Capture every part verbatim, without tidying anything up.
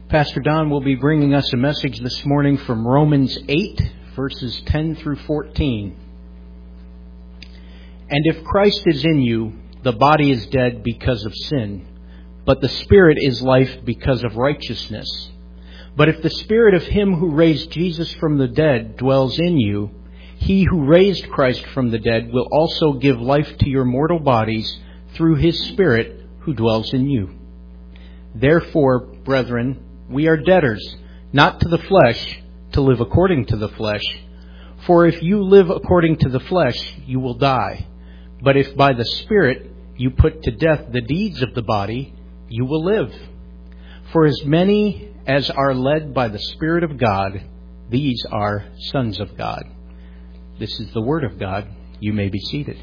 Pastor Don will be bringing us a message this morning from Romans eight, verses ten through fourteen. And if Christ is in you, the body is dead because of sin, but the Spirit is life because of righteousness. But if the Spirit of Him who raised Jesus from the dead dwells in you, He who raised Christ from the dead will also give life to your mortal bodies through His Spirit who dwells in you. Therefore, brethren, we are debtors, not to the flesh, to live according to the flesh. For if you live according to the flesh, you will die. But if by the Spirit you put to death the deeds of the body, you will live. For as many as are led by the Spirit of God, these are sons of God. This is the Word of God. You may be seated.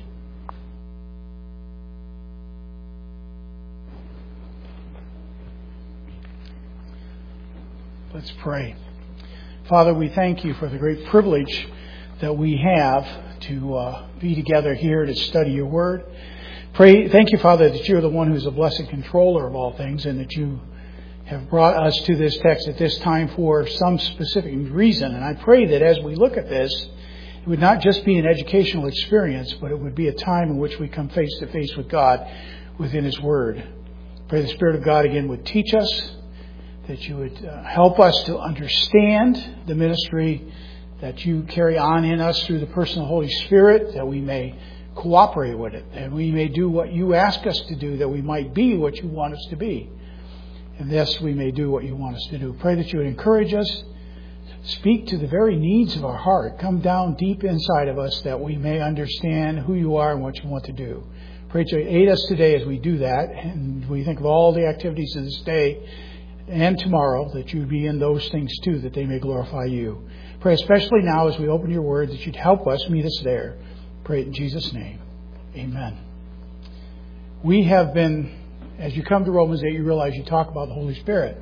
Let's pray. Father, we thank you for the great privilege that we have to uh, be together here to study your word. Pray, thank you, Father, that you're the one who's a blessed controller of all things and that you have brought us to this text at this time for some specific reason. And I pray that as we look at this, it would not just be an educational experience, but it would be a time in which we come face to face with God within His Word. Pray the Spirit of God again would teach us, that you would uh, help us to understand the ministry that you carry on in us through the person of the Holy Spirit, that we may cooperate with it, that we may do what you ask us to do, that we might be what you want us to be. And thus we may do what you want us to do. Pray that you would encourage us, speak to the very needs of our heart, come down deep inside of us that we may understand who you are and what you want to do. Pray that you aid us today as we do that, and we think of all the activities of this day and tomorrow, that you would be in those things too, that they may glorify you. Pray especially now as we open your word that you'd help us, meet us there. Pray it in Jesus' name. Amen. We have been, as you come to Romans eight, you realize you talk about the Holy Spirit.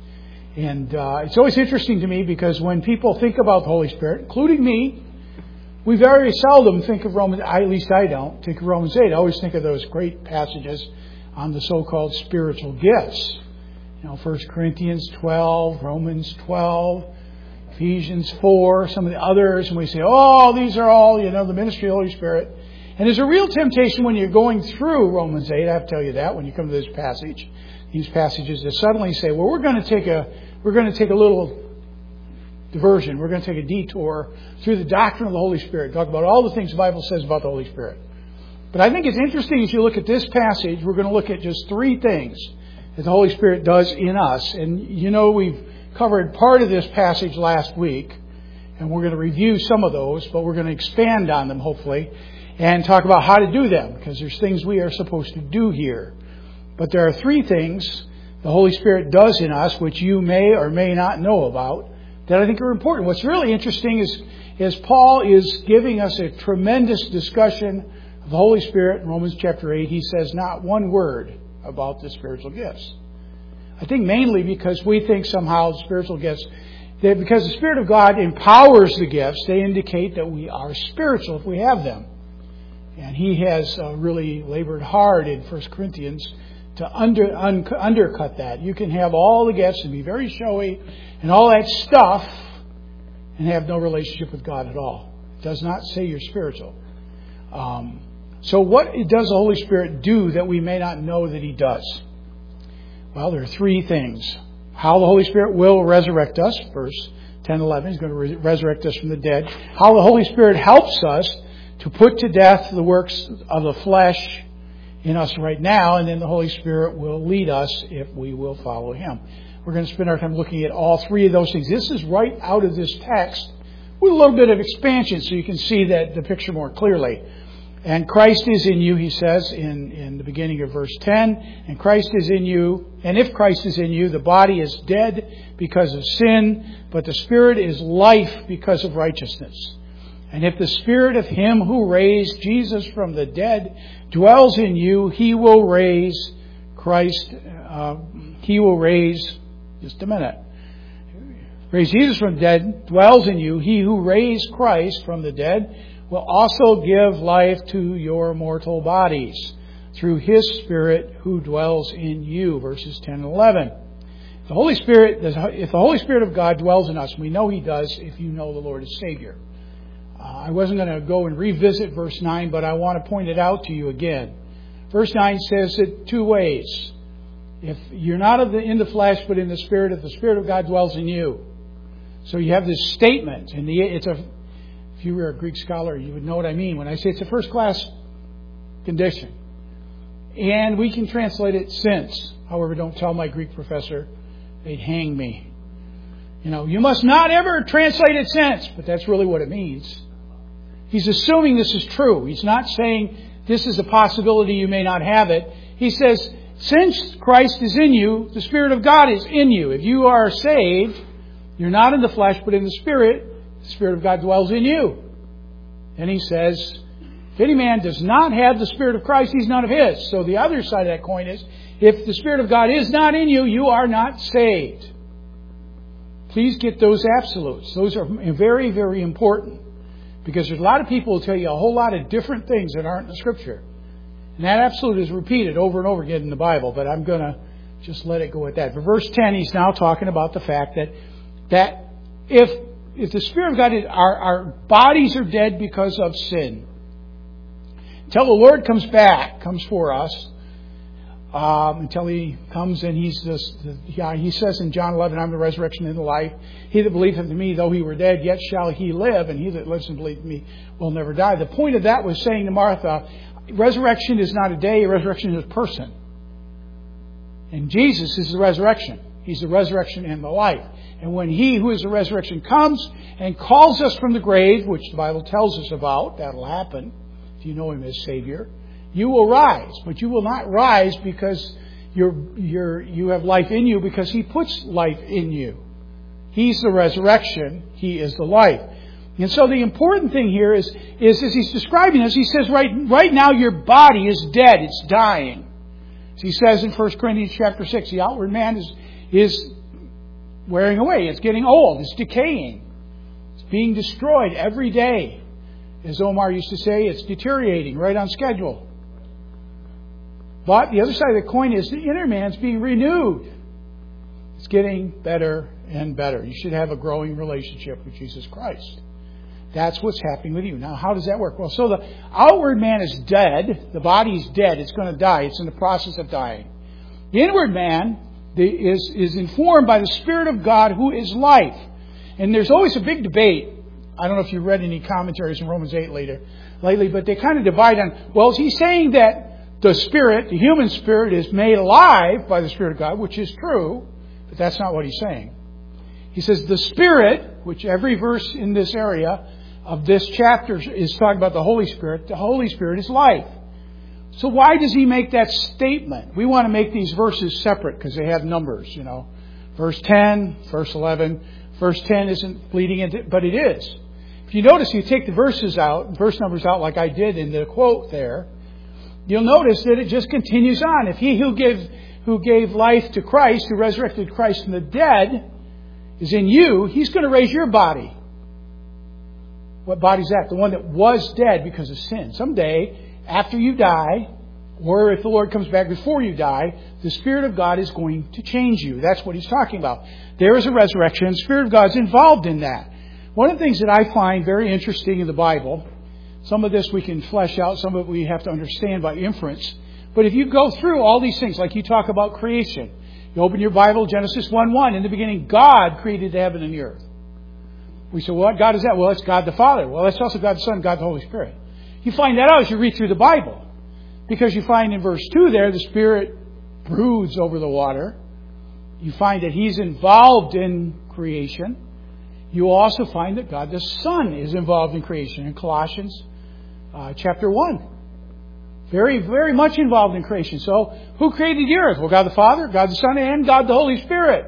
And uh, it's always interesting to me because when people think about the Holy Spirit, including me, we very seldom think of Romans, at least I don't, think of Romans eight. I always think of those great passages on the so-called spiritual gifts. You know, First Corinthians twelve, Romans twelve, Ephesians four, some of the others, and we say, oh, these are all, you know, the ministry of the Holy Spirit. And there's a real temptation when you're going through Romans eight, I have to tell you that, when you come to this passage, these passages, to suddenly say, well, we're going to take a, we're going to take a little diversion, we're going to take a detour through the doctrine of the Holy Spirit, talk about all the things the Bible says about the Holy Spirit. But I think it's interesting as you look at this passage, we're going to look at just three things that the Holy Spirit does in us. And you know, we've covered part of this passage last week, and we're going to review some of those, but we're going to expand on them, hopefully, and talk about how to do them, because there's things we are supposed to do here. But there are three things the Holy Spirit does in us, which you may or may not know about, that I think are important. What's really interesting is, is Paul is giving us a tremendous discussion of the Holy Spirit in Romans chapter eight. He says not one word about the spiritual gifts. I think mainly because we think somehow the spiritual gifts, that because the Spirit of God empowers the gifts, they indicate that we are spiritual if we have them. And he has uh, really labored hard in First Corinthians to under, un, undercut that. You can have all the gifts and be very showy and all that stuff and have no relationship with God at all. It does not say you're spiritual. Um, So what does the Holy Spirit do that we may not know that He does? Well, there are three things. How the Holy Spirit will resurrect us, verse ten, eleven, He's going to re- resurrect us from the dead. How the Holy Spirit helps us to put to death the works of the flesh in us right now, and then the Holy Spirit will lead us if we will follow Him. We're going to spend our time looking at all three of those things. This is right out of this text with a little bit of expansion so you can see that the picture more clearly. And Christ is in you, he says in, in the beginning of verse ten. And Christ is in you. And if Christ is in you, the body is dead because of sin, but the Spirit is life because of righteousness. And if the Spirit of Him who raised Jesus from the dead dwells in you, He will raise Christ, uh, He will raise, just a minute, raise Jesus from the dead, dwells in you. He who raised Christ from the dead will also give life to your mortal bodies through His Spirit who dwells in you. Verses ten and eleven. The Holy Spirit, if the Holy Spirit of God dwells in us, we know He does if you know the Lord as Savior. Uh, I wasn't going to go and revisit verse nine, but I want to point it out to you again. Verse nine says it two ways. If you're not of the, in the flesh, but in the Spirit, if the Spirit of God dwells in you. So you have this statement, and the, it's a. If you were a Greek scholar, you would know what I mean when I say it's a first-class condition. And we can translate it since. However, don't tell my Greek professor. They'd hang me. You know, you must not ever translate it since. But that's really what it means. He's assuming this is true. He's not saying this is a possibility, you may not have it. He says, since Christ is in you, the Spirit of God is in you. If you are saved, you're not in the flesh, but in the Spirit. The Spirit of God dwells in you. And he says, if any man does not have the Spirit of Christ, he's none of his. So the other side of that coin is, if the Spirit of God is not in you, you are not saved. Please get those absolutes. Those are very, very important. Because there's a lot of people who tell you a whole lot of different things that aren't in the Scripture. And that absolute is repeated over and over again in the Bible. But I'm going to just let it go at that. For verse ten, he's now talking about the fact that that if if the Spirit of God is, our, our bodies are dead because of sin. Until the Lord comes back, comes for us, um, until He comes and He's this, the, yeah, He says in John eleven, I'm the resurrection and the life. He that believeth in me, though he were dead, yet shall he live, and he that lives and believes in me will never die. The point of that was saying to Martha, resurrection is not a day, resurrection is a person. And Jesus is the resurrection. He's the resurrection and the life. And when He who is the resurrection comes and calls us from the grave, which the Bible tells us about, that'll happen if you know Him as Savior, you will rise. But you will not rise because you're, you're, you have life in you, because He puts life in you. He's the resurrection. He is the life. And so the important thing here is, is as He's describing this, He says right, right now your body is dead. It's dying. As He says in First Corinthians chapter six, the outward man is, is wearing away. It's getting old. It's decaying. It's being destroyed every day. As Omar used to say, it's deteriorating right on schedule. But the other side of the coin is the inner man's being renewed. It's getting better and better. You should have a growing relationship with Jesus Christ. That's what's happening with you. Now, how does that work? Well, so the outward man is dead. The body is dead. It's going to die. It's in the process of dying. The inward man is, is informed by the Spirit of God, who is life. And there's always a big debate. I don't know if you've read any commentaries in Romans eight later, lately, but they kind of divide on, well, is he saying that the Spirit, the human spirit, is made alive by the Spirit of God, which is true, but that's not what he's saying. He says the Spirit, which every verse in this area of this chapter is talking about the Holy Spirit, the Holy Spirit is life. So why does he make that statement? We want to make these verses separate because they have numbers, you know. Verse ten, verse eleven. Verse ten isn't bleeding into, but it is. If you notice, you take the verses out, verse numbers out like I did in the quote there, you'll notice that it just continues on. If he who gave, who gave life to Christ, who resurrected Christ from the dead, is in you, He's going to raise your body. What body's that? The one that was dead because of sin. Someday, after you die, or if the Lord comes back before you die, the Spirit of God is going to change you. That's what He's talking about. There is a resurrection, and the Spirit of God is involved in that. One of the things that I find very interesting in the Bible, some of this we can flesh out, some of it we have to understand by inference. But if you go through all these things, like you talk about creation, you open your Bible, Genesis one one, in the beginning God created the heaven and the earth. We say, well, what God is that? Well, it's God the Father. Well, that's also God the Son, God the Holy Spirit. You find that out as you read through the Bible. Because you find in verse two there, the Spirit broods over the water. You find that He's involved in creation. You also find that God the Son is involved in creation in Colossians uh, chapter one. Very, very much involved in creation. So, who created the earth? Well, God the Father, God the Son, and God the Holy Spirit.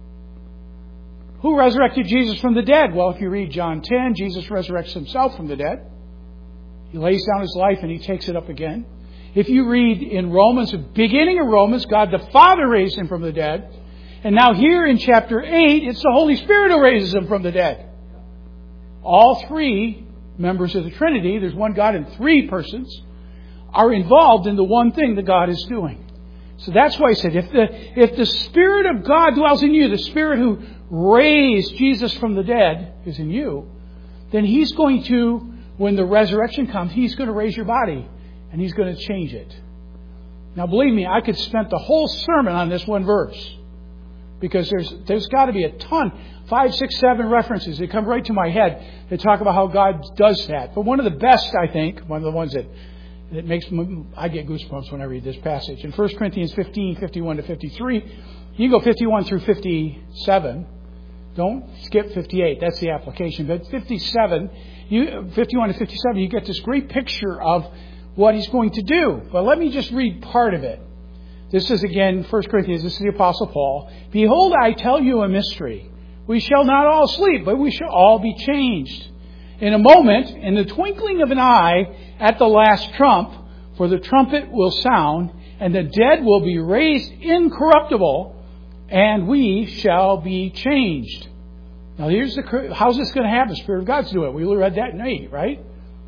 Who resurrected Jesus from the dead? Well, if you read John ten, Jesus resurrects Himself from the dead. He lays down His life and He takes it up again. If you read in Romans, the beginning of Romans, God the Father raised Him from the dead. And now here in chapter eight, it's the Holy Spirit who raises Him from the dead. All three members of the Trinity, there's one God in three persons, are involved in the one thing that God is doing. So that's why I said, if the, if the Spirit of God dwells in you, the Spirit who raised Jesus from the dead is in you, then He's going to, when the resurrection comes, He's going to raise your body and He's going to change it. Now believe me, I could spend the whole sermon on this one verse. Because there's there's got to be a ton, five, six, seven references that come right to my head that talk about how God does that. But one of the best, I think, one of the ones that, that makes me, I get goosebumps when I read this passage. In First Corinthians fifteen, fifty-one to fifty-three, you go fifty-one through fifty-seven. Don't skip fifty-eight. That's the application. But fifty-seven, you, fifty-one to fifty-seven, you get this great picture of what He's going to do. But let me just read part of it. This is again, First Corinthians, this is the Apostle Paul. Behold, I tell you a mystery. We shall not all sleep, but we shall all be changed. In a moment, in the twinkling of an eye, at the last trump, for the trumpet will sound, and the dead will be raised incorruptible, and we shall be changed. Now here's the, how's this going to happen? The Spirit of God's doing it. We read that in eight, right?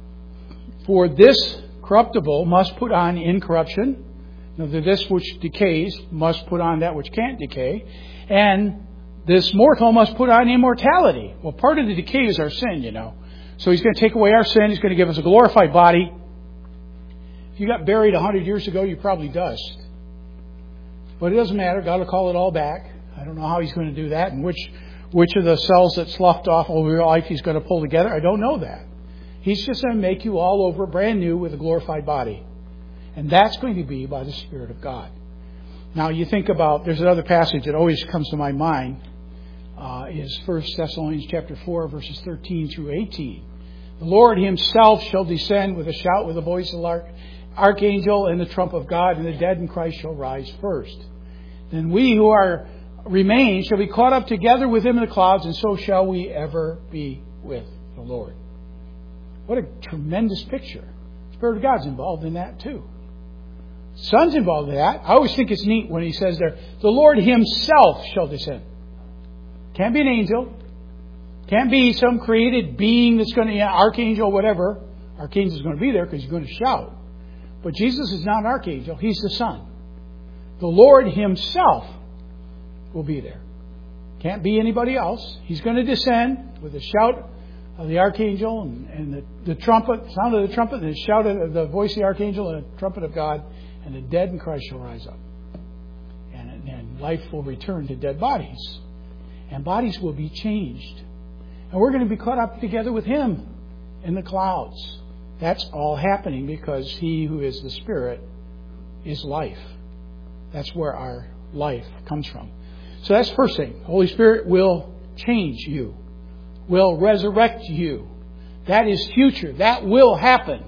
For this corruptible must put on incorruption. Now, this which decays must put on that which can't decay. And this mortal must put on immortality. Well, part of the decay is our sin, you know. So He's going to take away our sin. He's going to give us a glorified body. If you got buried a hundred years ago, you're probably dust. But it doesn't matter. God will call it all back. I don't know how He's going to do that and which which of the cells that sloughed off over your life He's going to pull together. I don't know that. He's just going to make you all over brand new with a glorified body. And that's going to be by the Spirit of God. Now you think about, there's another passage that always comes to my mind, uh, is First Thessalonians chapter four, verses thirteen through eighteen. The Lord Himself shall descend with a shout, with the voice of the archangel and the trump of God, and the dead in Christ shall rise first. Then we who are remain shall be caught up together with Him in the clouds, and so shall we ever be with the Lord. What a tremendous picture. The Spirit of God's involved in that too. Son's involved in that. I always think it's neat when He says there, the Lord Himself shall descend. Can't be an angel. Can't be some created being that's going to, yeah, archangel, whatever. Archangel's going to be there because He's going to shout. But Jesus is not an archangel. He's the Son. The Lord Himself will be there. Can't be anybody else. He's going to descend with a shout of the archangel and, and the, the trumpet, sound of the trumpet, and the shout of the voice of the archangel and the trumpet of God. And the dead in Christ shall rise up. And, and life will return to dead bodies. And bodies will be changed. And we're going to be caught up together with Him in the clouds. That's all happening because He who is the Spirit is life. That's where our life comes from. So that's the first thing. The Holy Spirit will change you. Will resurrect you. That is future. That will happen.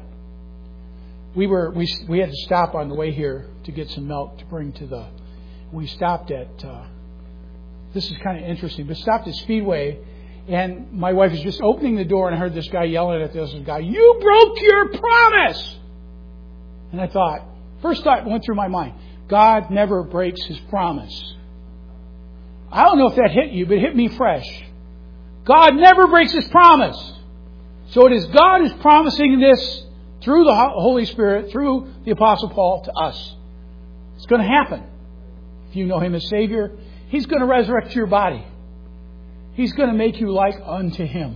We were we we had to stop on the way here to get some milk to bring to the. We stopped at. Uh, this is kind of interesting, but stopped at Speedway, and my wife was just opening the door, and I heard this guy yelling at this guy, "You broke your promise!" And I thought, first thought went through my mind: God never breaks His promise. I don't know if that hit you, but it hit me fresh. God never breaks His promise. So it is God who's promising this. Through the Holy Spirit, through the Apostle Paul to us. It's going to happen. If you know Him as Savior, He's going to resurrect your body. He's going to make you like unto Him.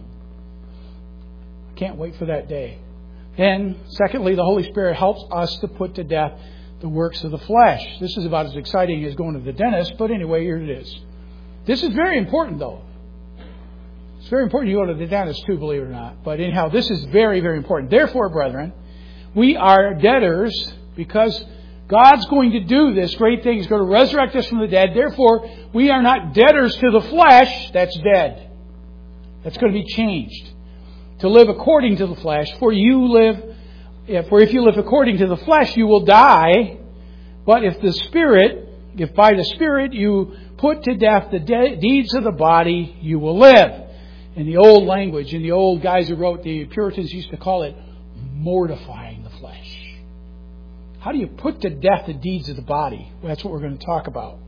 I can't wait for that day. Then, secondly, the Holy Spirit helps us to put to death the works of the flesh. This is about as exciting as going to the dentist, but anyway, here it is. This is very important, though. It's very important you go to the dentist too, believe it or not. But anyhow, this is very, very important. Therefore, brethren, we are debtors because God's going to do this great thing. He's going to resurrect us from the dead. Therefore, we are not debtors to the flesh. That's dead. That's going to be changed. To live according to the flesh. For you live, for if you live according to the flesh, you will die. But if the Spirit, if by the Spirit you put to death the de- deeds of the body, you will live. In the old language, in the old guys who wrote, the Puritans used to call it mortifying the flesh. How do you put to death the deeds of the body? Well, that's what we're going to talk about.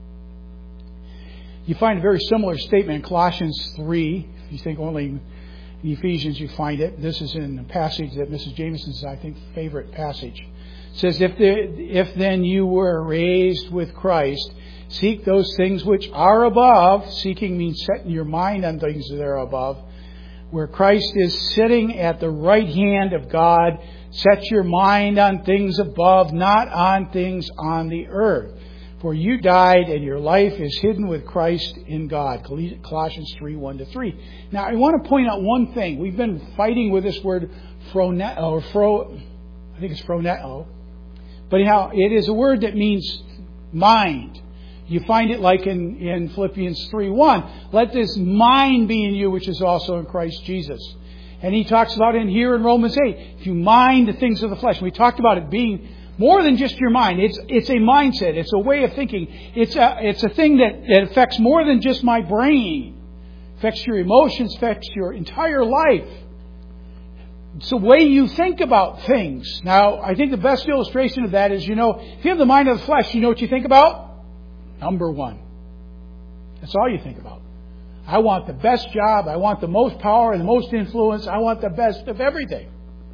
You find a very similar statement in Colossians three. If you think only in Ephesians you find it. This is in a passage that Missus Jameson's, I think, favorite passage. It says, if, the, if then you were raised with Christ, seek those things which are above. Seeking means setting your mind on things that are above. Where Christ is sitting at the right hand of God. Set your mind on things above, not on things on the earth. For you died and your life is hidden with Christ in God. Colossians three, one to three. Now I want to point out one thing. We've been fighting with this word phroneo, or phro, I think it's phroneo. But anyhow, it is a word that means mind. You find it like in, in Philippians three one. Let this mind be in you, which is also in Christ Jesus. And he talks about it here in Romans eight. If you mind the things of the flesh. We talked about it being more than just your mind. It's it's a mindset. It's a way of thinking. It's a, it's a thing that, that affects more than just my brain. It affects your emotions, affects your entire life. It's the way you think about things. Now, I think the best illustration of that is, you know, if you have the mind of the flesh, you know what you think about? Number one. That's all you think about. I want the best job. I want the most power and the most influence. I want the best of everything.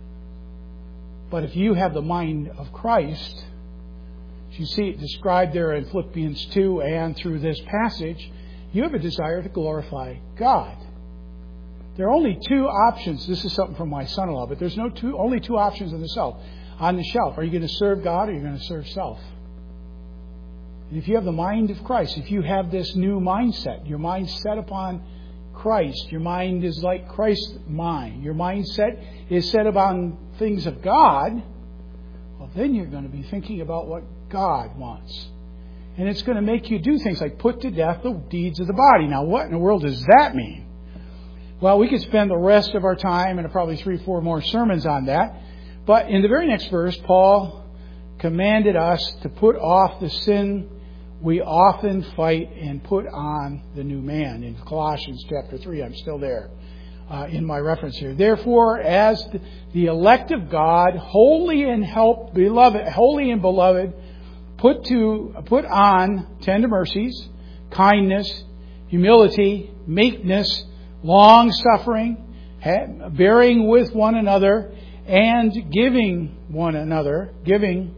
But if you have the mind of Christ, as you see it described there in Philippians two and through this passage, you have a desire to glorify God. There are only two options. This is something from my son-in-law, but there's no two, only two options on the shelf. On the shelf, are you going to serve God or are you going to serve self? And if you have the mind of Christ, if you have this new mindset, your mind set upon Christ, your mind is like Christ's mind, your mindset is set upon things of God, well, then you're going to be thinking about what God wants. And it's going to make you do things like put to death the deeds of the body. Now, what in the world does that mean? Well, we could spend the rest of our time and probably three, four more sermons on that. But in the very next verse, Paul commanded us to put off the sin we often fight and put on the new man. In Colossians chapter three, I'm still there uh, in my reference here. Therefore, as the elect of God, holy and help, beloved, holy and beloved, put to put on tender mercies, kindness, humility, meekness, long suffering, bearing with one another, and giving one another, giving,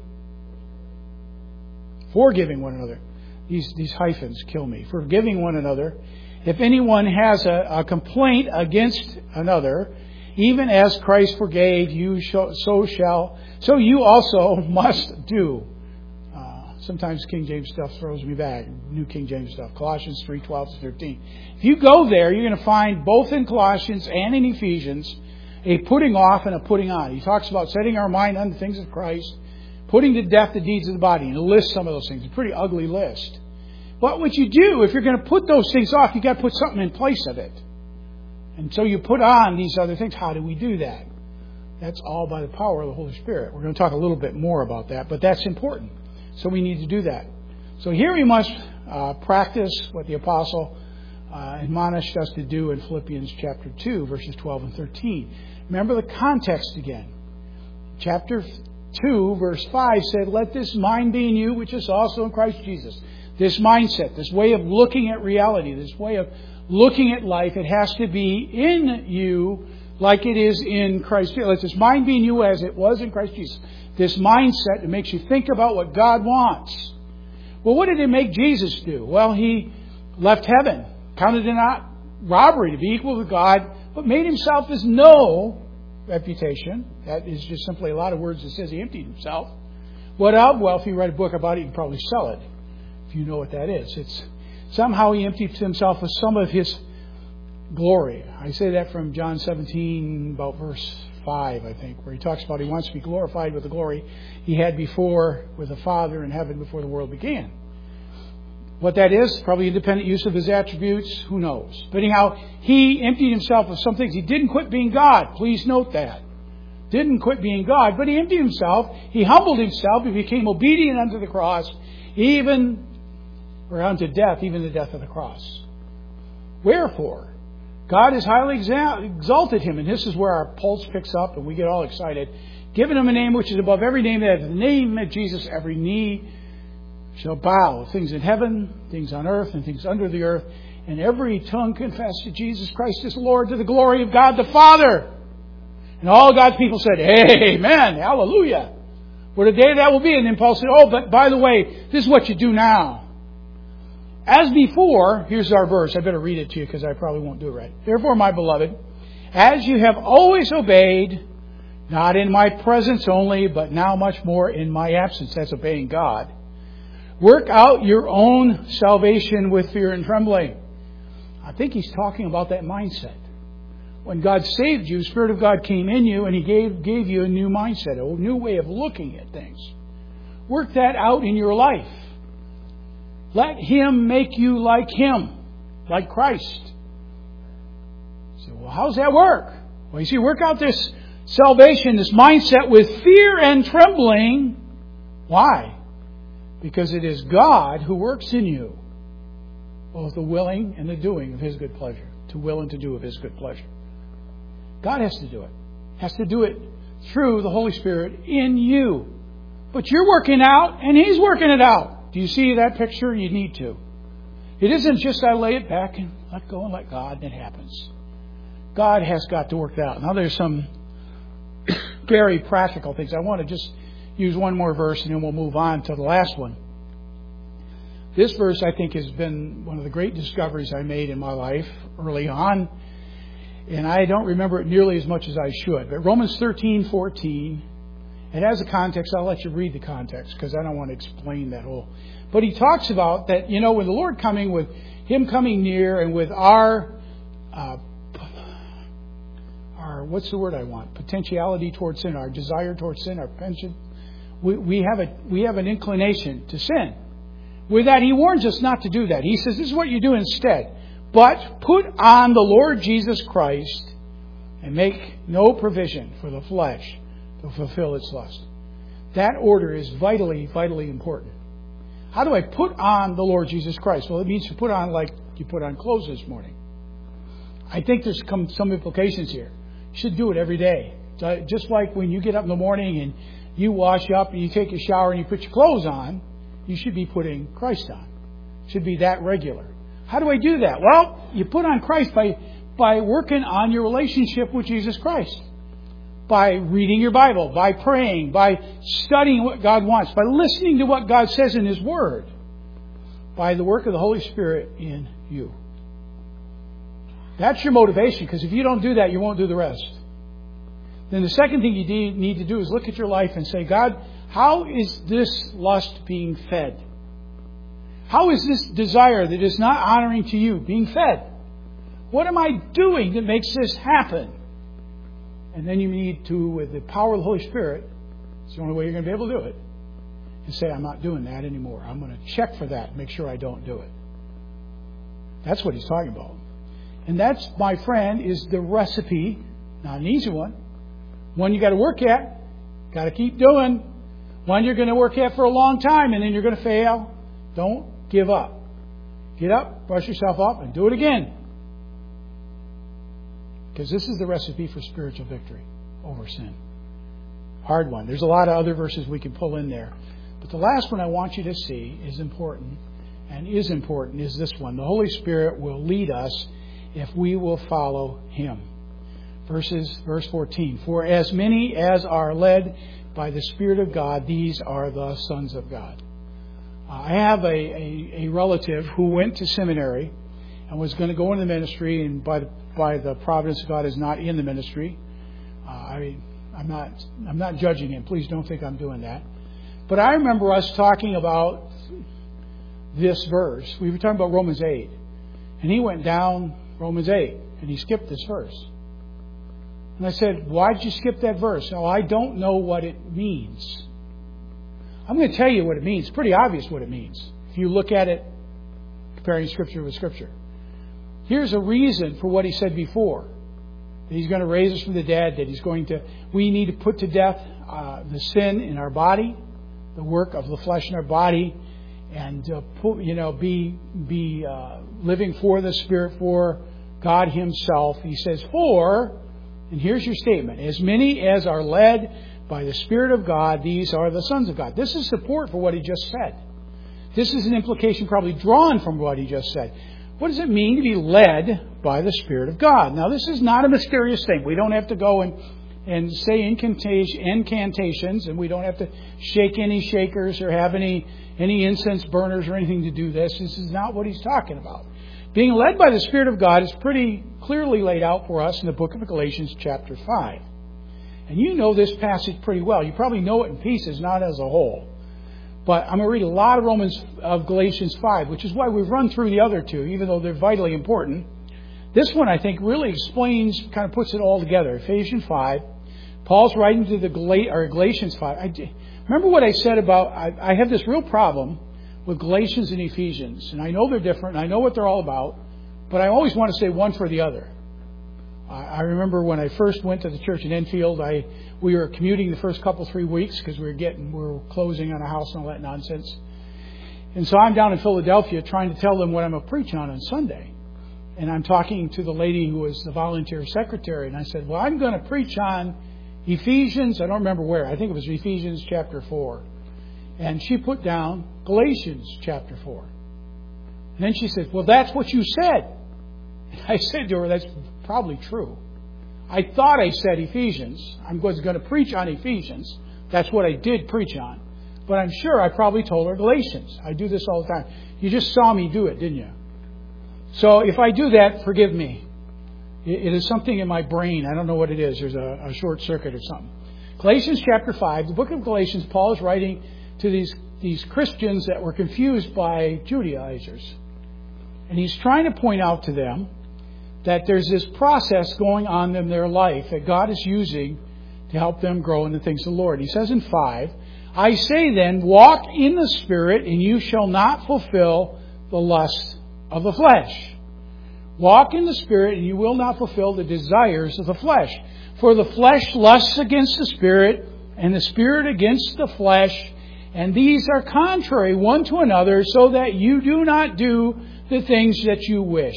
forgiving one another. These, these hyphens kill me. Forgiving one another. If anyone has a, a complaint against another, even as Christ forgave you, so shall, so you also must do. Uh, sometimes King James stuff throws me back. New King James stuff. Colossians three, twelve to thirteen. If you go there, you're going to find both in Colossians and in Ephesians a putting off and a putting on. He talks about setting our mind on the things of Christ, putting to death the deeds of the body. And he'll list some of those things. It's a pretty ugly list. But what you do, if you're going to put those things off, you've got to put something in place of it. And so you put on these other things. How do we do that? That's all by the power of the Holy Spirit. We're going to talk a little bit more about that, but that's important. So we need to do that. So here we must uh, practice what the apostle uh, admonished us to do in Philippians chapter two, verses twelve and thirteen. Remember the context again. Chapter two, verse five said, let this mind be in you, which is also in Christ Jesus. This mindset, this way of looking at reality, this way of looking at life, it has to be in you like it is in Christ Jesus. Let this mind be in you as it was in Christ Jesus. This mindset that makes you think about what God wants. Well, what did it make Jesus do? Well, he left heaven, counted it not robbery to be equal to God, but made himself as no reputation. That is just simply a lot of words that says he emptied himself. What of? Well, if you write a book about it, you can probably sell it, if you know what that is. It's somehow he emptied himself of some of his glory. I say that from John seventeen, about verse five, I think, where he talks about he wants to be glorified with the glory he had before with the Father in heaven before the world began. What that is, probably independent use of his attributes, who knows. But anyhow, he emptied himself of some things. He didn't quit being God. Please note that. Didn't quit being God, but he emptied himself. He humbled himself. He became obedient unto the cross, even or unto death, even the death of the cross. Wherefore, God has highly exalted him, and this is where our pulse picks up and we get all excited. Given him a name which is above every name, that at the name of Jesus every knee shall bow, things in heaven, things on earth, and things under the earth, and every tongue confess that Jesus Christ is Lord, to the glory of God the Father. And all God's people said, amen, hallelujah. What a day that will be. And then Paul said, oh, but by the way, this is what you do now. As before, here's our verse. I better read it to you because I probably won't do it right. Therefore, my beloved, as you have always obeyed, not in my presence only, but now much more in my absence. That's obeying God. Work out your own salvation with fear and trembling. I think he's talking about that mindset. When God saved you, the Spirit of God came in you and He gave, gave you a new mindset, a new way of looking at things. Work that out in your life. Let Him make you like Him, like Christ. You say, well, how does that work? Well, you see, work out this salvation, this mindset with fear and trembling. Why? Because it is God who works in you, both the willing and the doing of His good pleasure. To will and to do of His good pleasure. God has to do it. Has to do it through the Holy Spirit in you. But you're working out and He's working it out. Do you see that picture? You need to. It isn't just I lay it back and let go and let God and it happens. God has got to work that out. Now there's some very practical things. I want to just use one more verse and then we'll move on to the last one. This verse, I think, has been one of the great discoveries I made in my life early on. And I don't remember it nearly as much as I should. But Romans thirteen fourteen, it has a context. I'll let you read the context because I don't want to explain that whole. But he talks about that, you know, when the Lord coming, with Him coming near and with our, uh, our what's the word I want? Potentiality towards sin, our desire towards sin, our penchant. We, we have a we have an inclination to sin. With that, He warns us not to do that. He says, this is what you do instead. But put on the Lord Jesus Christ and make no provision for the flesh to fulfill its lust. That order is vitally, vitally important. How do I put on the Lord Jesus Christ? Well, it means to put on like you put on clothes this morning. I think there's come some implications here. You should do it every day. Just like when you get up in the morning and you wash up and you take a shower and you put your clothes on, you should be putting Christ on. It should be that regular. How do I do that? Well, you put on Christ by, by working on your relationship with Jesus Christ. By reading your Bible, by praying, by studying what God wants, by listening to what God says in His Word, by the work of the Holy Spirit in you. That's your motivation, because if you don't do that, you won't do the rest. Then the second thing you need to do is look at your life and say, God, how is this lust being fed? How is this desire that is not honoring to you being fed? What am I doing that makes this happen? And then you need to, with the power of the Holy Spirit, it's the only way you're going to be able to do it, and say, I'm not doing that anymore. I'm going to check for that and make sure I don't do it. That's what he's talking about. And that's, my friend, is the recipe, not an easy one, one you got to work at, got to keep doing, one you're going to work at for a long time and then you're going to fail. Don't give up. Get up, brush yourself up, and do it again. Because this is the recipe for spiritual victory over sin. Hard one. There's a lot of other verses we can pull in there. But the last one I want you to see is important, and is important, is this one. The Holy Spirit will lead us if we will follow Him. Verses, verse fourteen. For as many as are led by the Spirit of God, these are the sons of God. I have a, a, a relative who went to seminary and was going to go into the ministry, and by the, by the providence of God is not in the ministry. Uh, I, I'm not I'm not judging him. Please don't think I'm doing that. But I remember us talking about this verse. We were talking about Romans eight. And he went down Romans eight, and he skipped this verse. And I said, why did you skip that verse? Oh, I don't know what it means. I'm going to tell you what it means. It's pretty obvious what it means if you look at it comparing Scripture with Scripture. Here's a reason for what he said before. That He's going to raise us from the dead, that He's going to, we need to put to death uh, the sin in our body, the work of the flesh in our body, and uh, put, you know, be be uh, living for the Spirit, for God Himself. He says, for, and here's your statement, as many as are led by the Spirit of God, these are the sons of God. This is support for what he just said. This is an implication probably drawn from what he just said. What does it mean to be led by the Spirit of God? Now, this is not a mysterious thing. We don't have to go and, and say incantation, incantations, and we don't have to shake any shakers or have any, any incense burners or anything to do this. This is not what he's talking about. Being led by the Spirit of God is pretty clearly laid out for us in the book of Galatians chapter five. And you know this passage pretty well. You probably know it in pieces, not as a whole. But I'm going to read a lot of Romans of Galatians five, which is why we've run through the other two, even though they're vitally important. This one, I think, really explains, kind of puts it all together. Ephesians five. Paul's writing to the Gal- or Galatians five. I, remember what I said about, I, I have this real problem with Galatians and Ephesians. And I know they're different, and I know what they're all about, but I always want to say one for the other. I, I remember when I first went to the church in Enfield, I we were commuting the first couple, three weeks because we were getting, we were closing on a house and all that nonsense. And so I'm down in Philadelphia trying to tell them what I'm going to preach on on Sunday. And I'm talking to the lady who was the volunteer secretary, and I said, well, I'm going to preach on Ephesians, I don't remember where, I think it was Ephesians chapter four. And she put down Galatians chapter four. And then she said, well, that's what you said. And I said to her, that's probably true. I thought I said Ephesians. I was going to preach on Ephesians. That's what I did preach on. But I'm sure I probably told her Galatians. I do this all the time. You just saw me do it, didn't you? So if I do that, forgive me. It is something in my brain. I don't know what it is. There's a, a short circuit or something. Galatians chapter five, the book of Galatians, Paul is writing to these, these Christians that were confused by Judaizers. And he's trying to point out to them that there's this process going on in their life that God is using to help them grow in the things of the Lord. He says in five, I say then, walk in the Spirit, and you shall not fulfill the lust of the flesh. Walk in the Spirit, and you will not fulfill the desires of the flesh. For the flesh lusts against the Spirit, and the Spirit against the flesh, and these are contrary one to another, so that you do not do the things that you wish.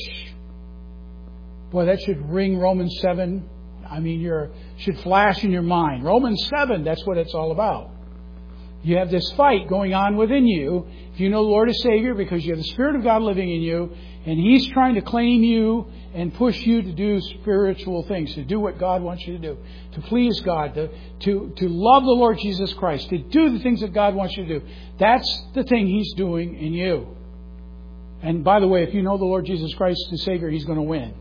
Boy, that should ring Romans seven. I mean, you should flash in your mind. Romans seven, that's what it's all about. You have this fight going on within you. If you know the Lord as Savior, because you have the Spirit of God living in you, and He's trying to claim you and push you to do spiritual things, to do what God wants you to do, to please God, to, to, to love the Lord Jesus Christ, to do the things that God wants you to do. That's the thing He's doing in you. And by the way, if you know the Lord Jesus Christ as Savior, He's going to win.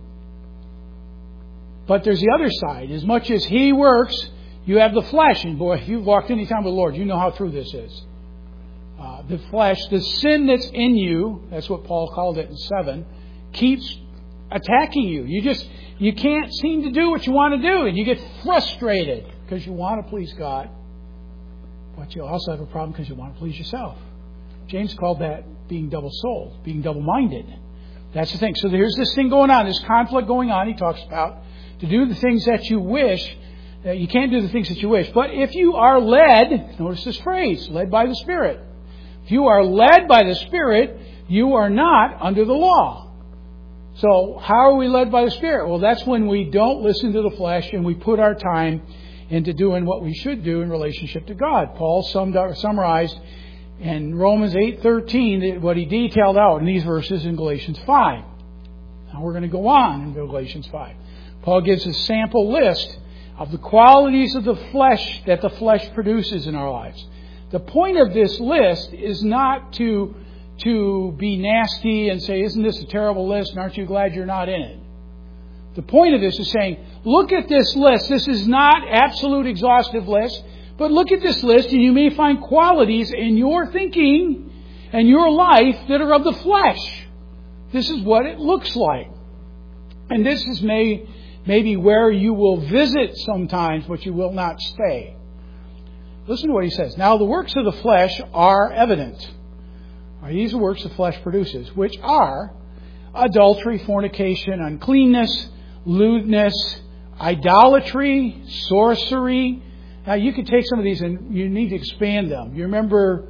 But there's the other side. As much as He works, you have the flesh. And boy, if you've walked any time with the Lord, you know how true this is. Uh, the flesh, the sin that's in you, that's what Paul called it in seven, keeps attacking you. You just, you can't seem to do what you want to do. And you get frustrated because you want to please God. But you also have a problem because you want to please yourself. James called that being double-souled, being double-minded. That's the thing. So there's this thing going on, this conflict going on. He talks about to do the things that you wish. Uh, you can't do the things that you wish. But if you are led, notice this phrase, led by the Spirit. If you are led by the Spirit, you are not under the law. So how are we led by the Spirit? Well, that's when we don't listen to the flesh and we put our time into doing what we should do in relationship to God. Paul summed up, summarized in Romans eight thirteen what he detailed out in these verses in Galatians five. Now we're going to go on in Galatians five. Paul gives a sample list of the qualities of the flesh that the flesh produces in our lives. The point of this list is not to, to be nasty and say, isn't this a terrible list and aren't you glad you're not in it? The point of this is saying, look at this list. This is not absolute exhaustive list, but look at this list and you may find qualities in your thinking and your life that are of the flesh. This is what it looks like. And this is may, maybe where you will visit sometimes, but you will not stay. Listen to what he says. Now the works of the flesh are evident. These are works the flesh produces, which are adultery, fornication, uncleanness, lewdness, idolatry, sorcery. Now you could take some of these and you need to expand them. You remember,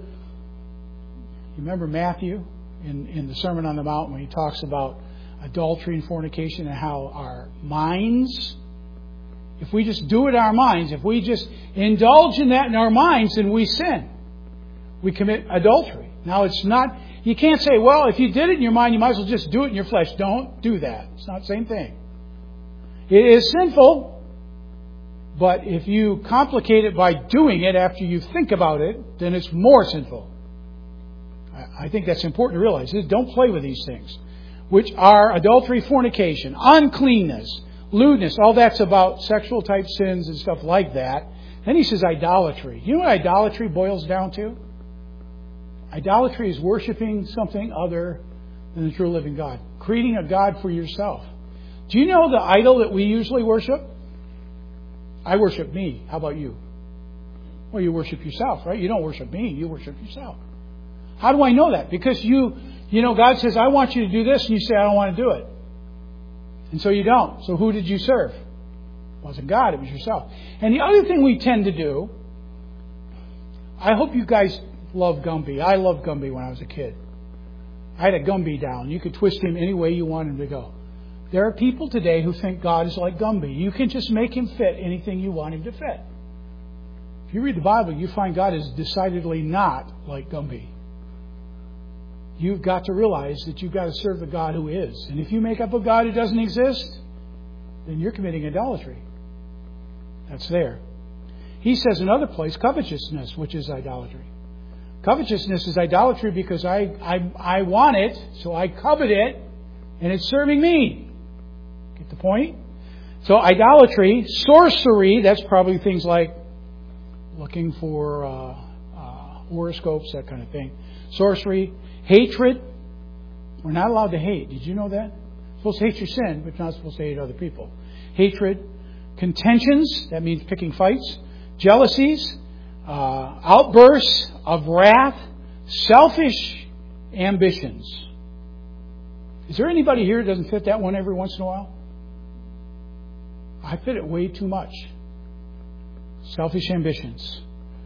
you remember Matthew in, in the Sermon on the Mount when he talks about adultery and fornication and how our minds, if we just do it in our minds, if we just indulge in that in our minds, then we sin. We commit adultery. Now it's not, you can't say, well, if you did it in your mind, you might as well just do it in your flesh. Don't do that. It's not the same thing. It is sinful, But if you complicate it by doing it after you think about it, then it's more sinful. I think that's important to realize. Don't play with these things, which are adultery, fornication, uncleanness, lewdness. All that's about sexual type sins and stuff like that. Then he says idolatry. You know what idolatry boils down to? Idolatry is worshiping something other than the true living God. Creating a God for yourself. Do you know the idol that we usually worship? I worship me. How about you? Well, you worship yourself, right? You don't worship me. You worship yourself. How do I know that? Because you, you know, God says, I want you to do this, and you say, I don't want to do it. And so you don't. So who did you serve? It wasn't God, it was yourself. And the other thing we tend to do, I hope you guys love Gumby. I loved Gumby when I was a kid. I had a Gumby down. You could twist him any way you want him to go. There are people today who think God is like Gumby. You can just make him fit anything you want him to fit. If you read the Bible, you find God is decidedly not like Gumby. You've got to realize that you've got to serve the God who is. And if you make up a God who doesn't exist, then you're committing idolatry. That's there. He says another place, covetousness, which is idolatry. Covetousness is idolatry because I, I, I want it, so I covet it, and it's serving me. Get the point? So idolatry, sorcery, that's probably things like looking for uh, uh, horoscopes, that kind of thing. Sorcery. Hatred. We're not allowed to hate. Did you know that? You're supposed to hate your sin, but you're not supposed to hate other people. Hatred. Contentions. That means picking fights. Jealousies. Uh, outbursts of wrath. Selfish ambitions. Is there anybody here who doesn't fit that one every once in a while? I fit it way too much. Selfish ambitions.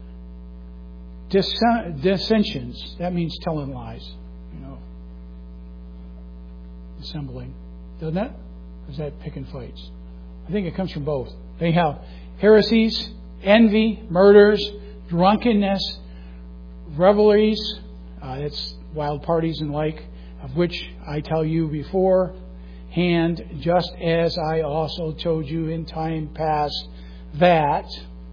Dissensions. That means telling lies. You know. Dissembling. Doesn't that? Or is that picking fights? I think it comes from both. They have heresies, envy, murders, drunkenness, revelries. Uh, that's wild parties and like, of which I tell you beforehand, just as I also told you in time past, that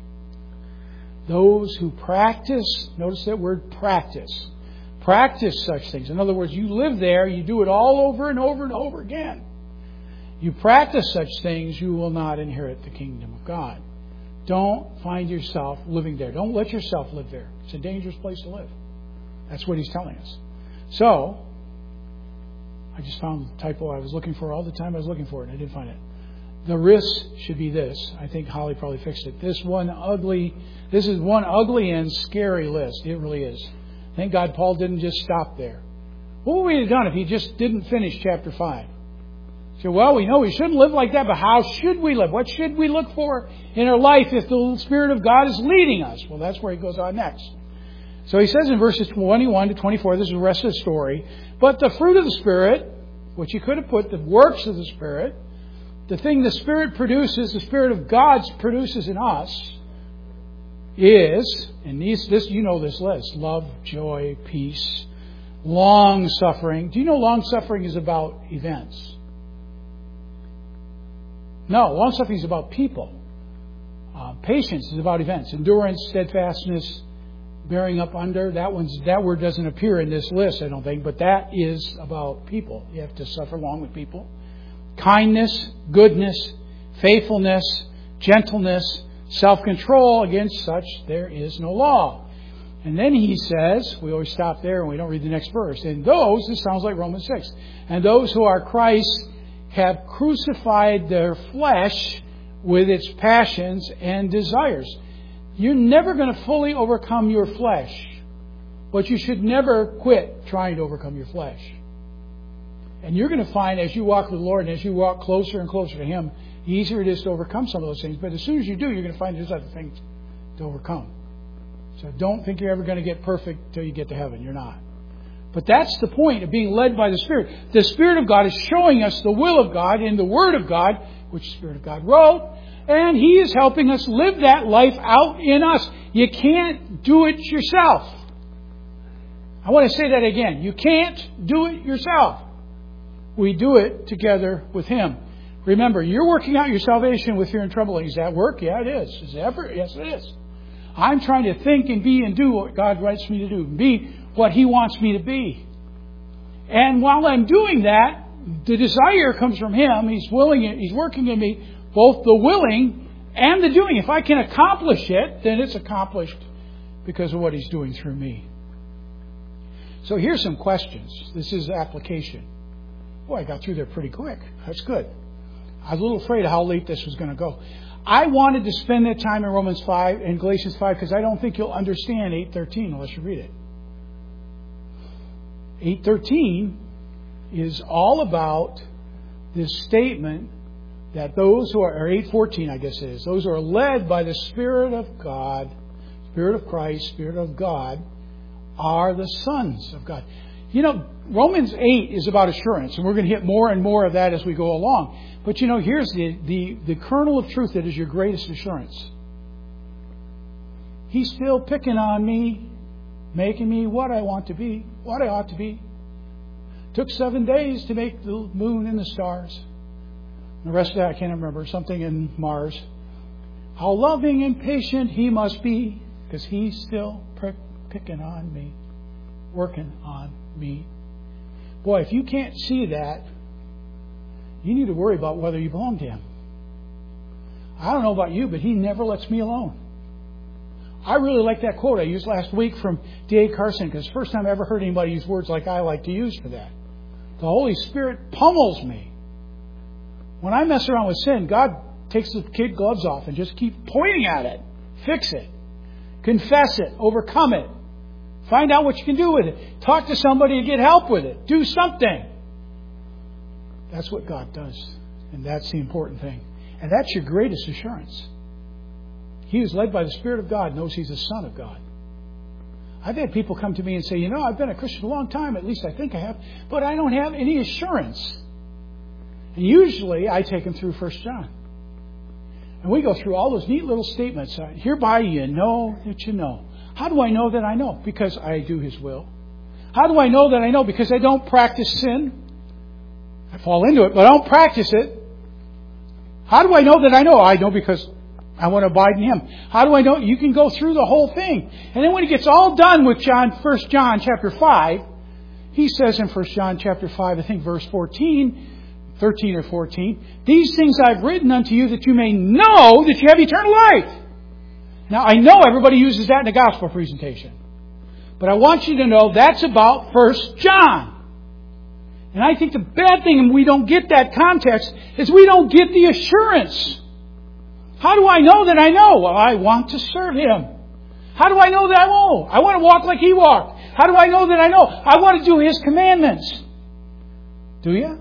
those who practice, notice that word practice, practice such things. In other words, you live there, you do it all over and over and over again. You practice such things, you will not inherit the kingdom of God. Don't find yourself living there. Don't let yourself live there. It's a dangerous place to live. That's what he's telling us. So, I just found the typo I was looking for all the time I was looking for it, and I didn't find it. The risk should be this. I think Holly probably fixed it. This one ugly, this is one ugly and scary list. It really is. Thank God Paul didn't just stop there. What would we have done if he just didn't finish chapter five? So, well, we know we shouldn't live like that, but how should we live? What should we look for in our life if the Spirit of God is leading us? Well, that's where he goes on next. So he says in verses twenty-one to twenty-four, this is the rest of the story, but the fruit of the Spirit, which he could have put the works of the Spirit, the thing the Spirit produces, the Spirit of God produces in us, is, and these, this you know this list, love, joy, peace, long-suffering. Do you know long-suffering is about events? No, long-suffering is about people. Uh, patience is about events. Endurance, steadfastness, bearing up under. That one's that word doesn't appear in this list, I don't think, but that is about people. You have to suffer along with people. Kindness, goodness, faithfulness, gentleness, self-control. Against such there is no law. And then he says, we always stop there and we don't read the next verse. And those, this sounds like Romans six, and those who are Christ have crucified their flesh with its passions and desires. You're never going to fully overcome your flesh, but you should never quit trying to overcome your flesh. And you're going to find as you walk with the Lord and as you walk closer and closer to Him, the easier it is to overcome some of those things. But as soon as you do, you're going to find there's other things to overcome. So don't think you're ever going to get perfect till you get to heaven. You're not. But that's the point of being led by the Spirit. The Spirit of God is showing us the will of God in the Word of God, which the Spirit of God wrote, and He is helping us live that life out in us. You can't do it yourself. I want to say that again. You can't do it yourself. We do it together with Him. Remember, you're working out your salvation with fear and trembling. Is that work? Yeah, it is. Is it effort? Yes, it is. I'm trying to think and be and do what God wants me to do. Be what He wants me to be. And while I'm doing that, the desire comes from Him. He's willing. He's working in me, both the willing and the doing. If I can accomplish it, then it's accomplished because of what He's doing through me. So here's some questions. This is application. Boy, I got through there pretty quick. That's good. I was a little afraid of how late this was going to go. I wanted to spend that time in Romans five and Galatians five because I don't think you'll understand eight thirteen unless you read it. eight thirteen is all about this statement that those who are, or eight fourteen I guess it is, those who are led by the Spirit of God, Spirit of Christ, Spirit of God, are the sons of God. You know, Romans eight is about assurance, and we're going to hit more and more of that as we go along. But you know, here's the, the, the kernel of truth that is your greatest assurance. He's still picking on me, making me what I want to be, what I ought to be. Took seven days to make the moon and the stars. The rest of that I can't remember. Something in Mars. How loving and patient He must be, because He's still prick, picking on me, working on me. Boy, if you can't see that, you need to worry about whether you belong to Him. I don't know about you, but He never lets me alone. I really like that quote I used last week from D A Carson, because it's the first time I ever heard anybody use words like I like to use for that. The Holy Spirit pummels me. When I mess around with sin, God takes the kid gloves off and just keep pointing at it. Fix it. Confess it. Overcome it. Find out what you can do with it. Talk to somebody and get help with it. Do something. That's what God does. And that's the important thing. And that's your greatest assurance. He who's led by the Spirit of God knows he's a son of God. I've had people come to me and say, you know, I've been a Christian a long time, at least I think I have, but I don't have any assurance. And usually I take them through First John. And we go through all those neat little statements. Hereby you know that you know. How do I know that I know? Because I do His will. How do I know that I know? Because I don't practice sin. I fall into it, but I don't practice it. How do I know that I know? I know because I want to abide in Him. How do I know? You can go through the whole thing. And then when it gets all done with John, First John chapter five, he says in First John chapter five, I think verse fourteen, thirteen or fourteen, these things I've written unto you that you may know that you have eternal life. Now, I know everybody uses that in the gospel presentation. But I want you to know that's about First John. And I think the bad thing, and we don't get that context, is we don't get the assurance. How do I know that I know? Well, I want to serve Him. How do I know that I know? I want to walk like He walked. How do I know that I know? I want to do His commandments. Do you?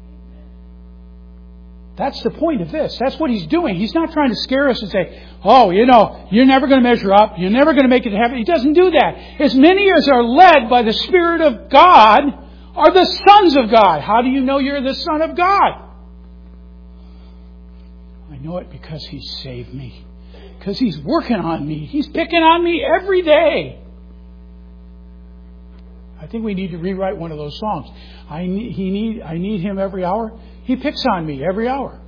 That's the point of this. That's what He's doing. He's not trying to scare us and say, oh, you know, you're never going to measure up. You're never going to make it to heaven. He doesn't do that. As many as are led by the Spirit of God are the sons of God. How do you know you're the son of God? I know it because He saved me. Because He's working on me. He's picking on me every day. I think we need to rewrite one of those songs. I need, he need, I need Him every hour. He picks on me every hour.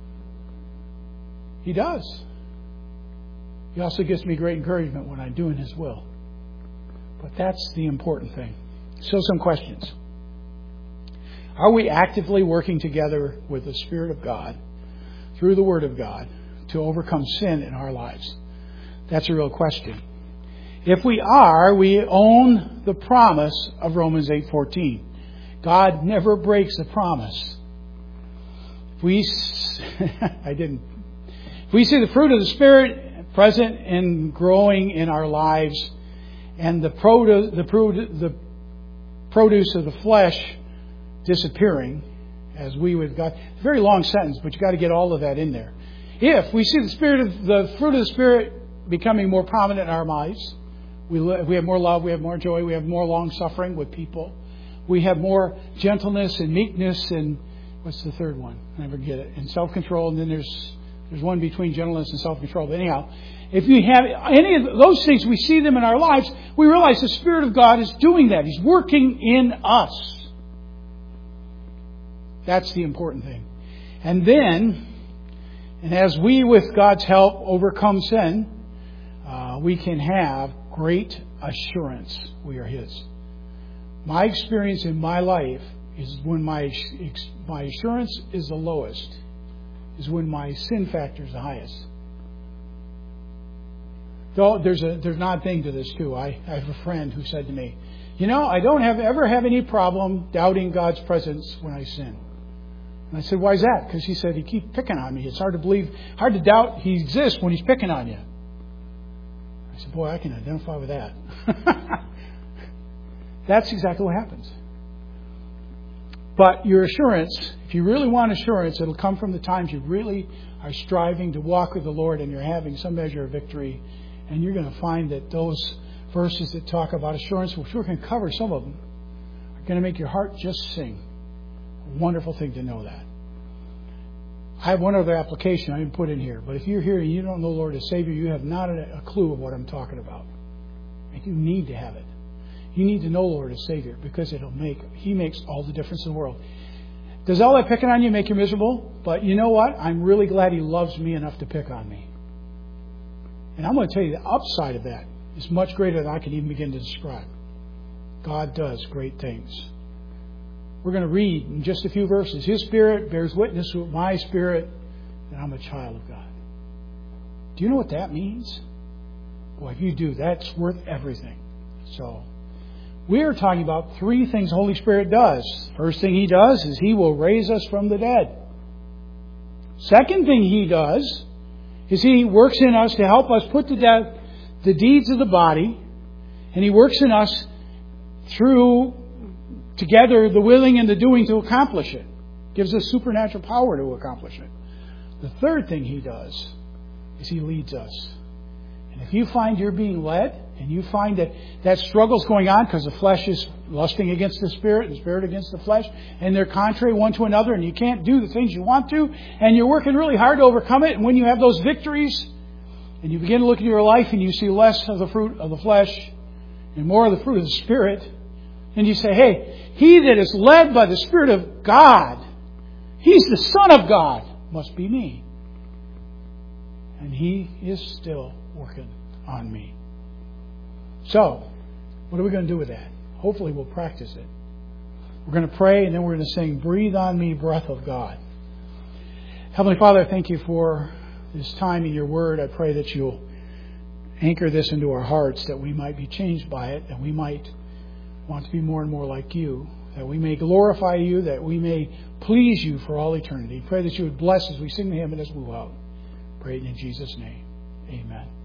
He does. He also gives me great encouragement when I'm doing His will. But that's the important thing. So some questions. Are we actively working together with the Spirit of God through the Word of God to overcome sin in our lives? That's a real question. If we are, we own the promise of Romans eight fourteen. God never breaks a promise. If we, I didn't. If we see the fruit of the Spirit present and growing in our lives, and the produce, the, the produce of the flesh disappearing, as we would God. It's a very long sentence, but you got to get all of that in there. If we see the Spirit of the fruit of the Spirit becoming more prominent in our lives, we we have more love, we have more joy, we have more long suffering with people, we have more gentleness and meekness and what's the third one? I never get it. And self-control, and then there's there's one between gentleness and self-control. But anyhow, if you have any of those things, we see them in our lives, we realize the Spirit of God is doing that. He's working in us. That's the important thing. And then, and as we, with God's help, overcome sin, uh, we can have great assurance we are His. My experience in my life is when my my assurance is the lowest, is when my sin factor is the highest. Though there's a there's an odd thing to this too. I, I have a friend who said to me, "You know, I don't have ever have any problem doubting God's presence when I sin." And I said, "Why is that?" Because he said, "He keeps picking on me. It's hard to believe, hard to doubt He exists when He's picking on you." I said, "Boy, I can identify with that." That's exactly what happens. But your assurance, if you really want assurance, it'll come from the times you really are striving to walk with the Lord and you're having some measure of victory. And you're going to find that those verses that talk about assurance, which we're going to cover some of them, are going to make your heart just sing. A wonderful thing to know that. I have one other application I didn't put in here. But if you're here and you don't know the Lord as Savior, you have not a clue of what I'm talking about. And you need to have it. You need to know the Lord as Savior because it'll make He makes all the difference in the world. Does all that picking on you make you miserable? But you know what? I'm really glad He loves me enough to pick on me. And I'm going to tell you the upside of that is much greater than I can even begin to describe. God does great things. We're going to read in just a few verses. His Spirit bears witness with my spirit that I'm a child of God. Do you know what that means? Boy, if you do, that's worth everything. So, we are talking about three things the Holy Spirit does. First thing He does is He will raise us from the dead. Second thing He does is He works in us to help us put to death the deeds of the body. And He works in us through, together, the willing and the doing to accomplish it. Gives us supernatural power to accomplish it. The third thing He does is He leads us. And if you find you're being led, and you find that that struggle's going on because the flesh is lusting against the Spirit, and the Spirit against the flesh, and they're contrary one to another, and you can't do the things you want to, and you're working really hard to overcome it, and when you have those victories, and you begin to look at your life, and you see less of the fruit of the flesh, and more of the fruit of the Spirit, and you say, hey, he that is led by the Spirit of God, he's the Son of God, must be me. And He is still working on me. So, what are we going to do with that? Hopefully we'll practice it. We're going to pray and then we're going to sing, Breathe on Me, Breath of God. Heavenly Father, I thank You for this time in Your Word. I pray that You'll anchor this into our hearts, that we might be changed by it, and we might want to be more and more like You, that we may glorify You, that we may please You for all eternity. Pray that You would bless as we sing the hymn and as we go out. Pray it in Jesus' name. Amen.